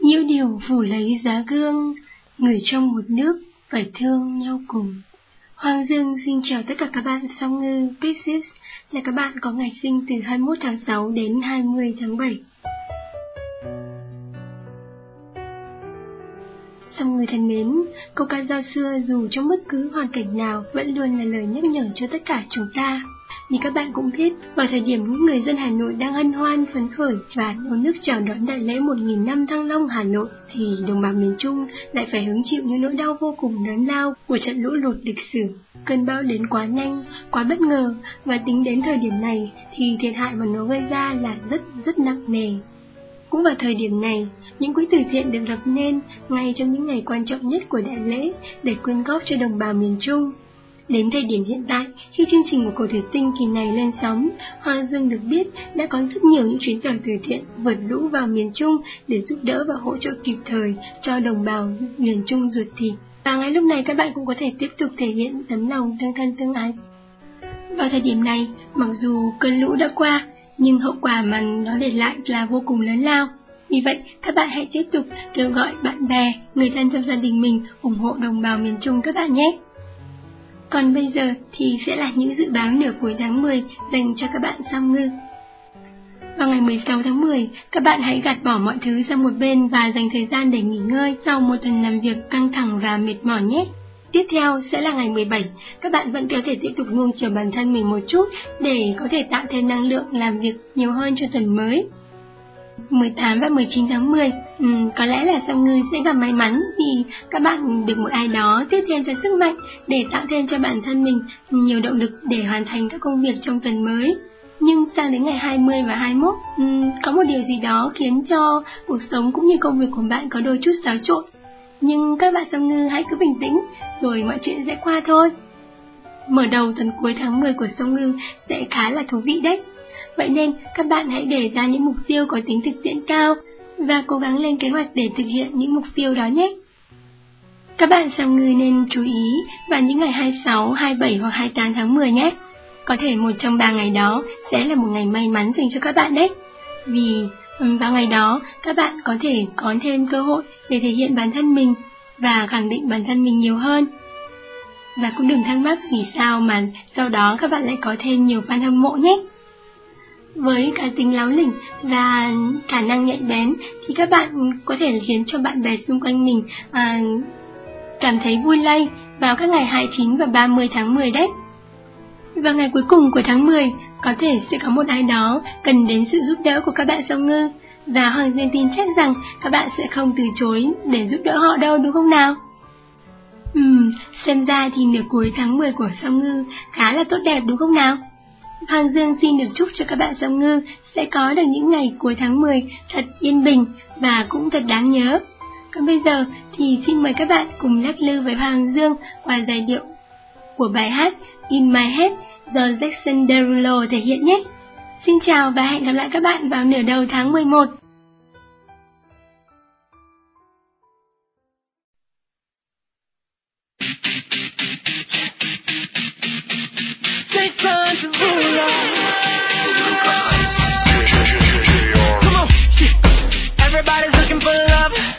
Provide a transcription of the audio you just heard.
Nhiễu điều phủ lấy giá gương, người trong một nước phải thương nhau cùng. Hoàng Dương xin chào tất cả các bạn song ngư Pisces, là các bạn có ngày sinh từ 21 tháng 6 đến 20 tháng 7. Song ngư thân mến, câu ca dao xưa dù trong bất cứ hoàn cảnh nào vẫn luôn là lời nhắc nhở cho tất cả chúng ta. Như các bạn cũng biết, vào thời điểm những người dân Hà Nội đang hân hoan phấn khởi và nô nức chào đón đại lễ 1000 năm Thăng Long Hà Nội, thì đồng bào miền Trung lại phải hứng chịu những nỗi đau vô cùng lớn lao của trận lũ lụt lịch sử. Cơn bão đến quá nhanh, quá bất ngờ, và tính đến thời điểm này thì thiệt hại mà nó gây ra là rất nặng nề. Cũng vào thời điểm này, những quỹ từ thiện được lập nên ngay trong những ngày quan trọng nhất của đại lễ để quyên góp cho đồng bào miền Trung. Đến thời điểm hiện tại, khi chương trình của Cầu Thủy Tinh kỳ này lên sóng, Hoàng Dương được biết đã có rất nhiều những chuyến tàu từ thiện vượt lũ vào miền Trung để giúp đỡ và hỗ trợ kịp thời cho đồng bào miền Trung ruột thịt. Và ngay lúc này các bạn cũng có thể tiếp tục thể hiện tấm lòng tương thân tương ái. Vào thời điểm này, mặc dù cơn lũ đã qua, nhưng hậu quả mà nó để lại là vô cùng lớn lao. Vì vậy, các bạn hãy tiếp tục kêu gọi bạn bè, người thân trong gia đình mình ủng hộ đồng bào miền Trung các bạn nhé. Còn bây giờ thì sẽ là những dự báo nửa cuối tháng 10 dành cho các bạn song ngư. Vào ngày 16 tháng 10, các bạn hãy gạt bỏ mọi thứ sang một bên và dành thời gian để nghỉ ngơi sau một tuần làm việc căng thẳng và mệt mỏi nhé. Tiếp theo sẽ là ngày 17, các bạn vẫn có thể tiếp tục nuông chiều bản thân mình một chút để có thể tạo thêm năng lượng làm việc nhiều hơn cho tuần mới. 18 và 19 tháng 10, có lẽ là song ngư sẽ gặp may mắn vì các bạn được một ai đó tiếp thêm cho sức mạnh để tạo thêm cho bản thân mình nhiều động lực để hoàn thành các công việc trong tuần mới. Nhưng sang đến ngày 20 và 21, có một điều gì đó khiến cho cuộc sống cũng như công việc của bạn có đôi chút xáo trộn. Nhưng các bạn song ngư hãy cứ bình tĩnh, rồi mọi chuyện sẽ qua thôi. Mở đầu tuần cuối tháng 10 của song ngư sẽ khá là thú vị đấy. Vậy nên các bạn hãy đề ra những mục tiêu có tính thực tiễn cao và cố gắng lên kế hoạch để thực hiện những mục tiêu đó nhé. Các bạn song ngư nên chú ý vào những ngày 26, 27 hoặc 28 tháng 10 nhé. Có thể một trong 3 ngày đó sẽ là một ngày may mắn dành cho các bạn đấy. Vì vào ngày đó các bạn có thể có thêm cơ hội để thể hiện bản thân mình và khẳng định bản thân mình nhiều hơn. Và cũng đừng thắc mắc vì sao mà sau đó các bạn lại có thêm nhiều fan hâm mộ nhé. Với cá tính láo lỉnh và khả năng nhạy bén thì các bạn có thể khiến cho bạn bè xung quanh mình cảm thấy vui lây vào các ngày 29 và 30 tháng 10 đấy. Vào ngày cuối cùng của tháng 10, có thể sẽ có một ai đó cần đến sự giúp đỡ của các bạn song ngư, và Hoàng Dương tin chắc rằng các bạn sẽ không từ chối để giúp đỡ họ đâu, đúng không nào? Xem ra thì nửa cuối tháng 10 của song ngư khá là tốt đẹp, đúng không nào? Hoàng Dương xin được chúc cho các bạn song ngư sẽ có được những ngày cuối tháng 10 thật yên bình và cũng thật đáng nhớ. Còn bây giờ thì xin mời các bạn cùng lắc lư với Hoàng Dương qua giai điệu của bài hát In My Head do Jason Derulo thể hiện nhé. Xin chào và hẹn gặp lại các bạn vào nửa đầu tháng 11. Jason Derulo. Come on, everybody's looking for love.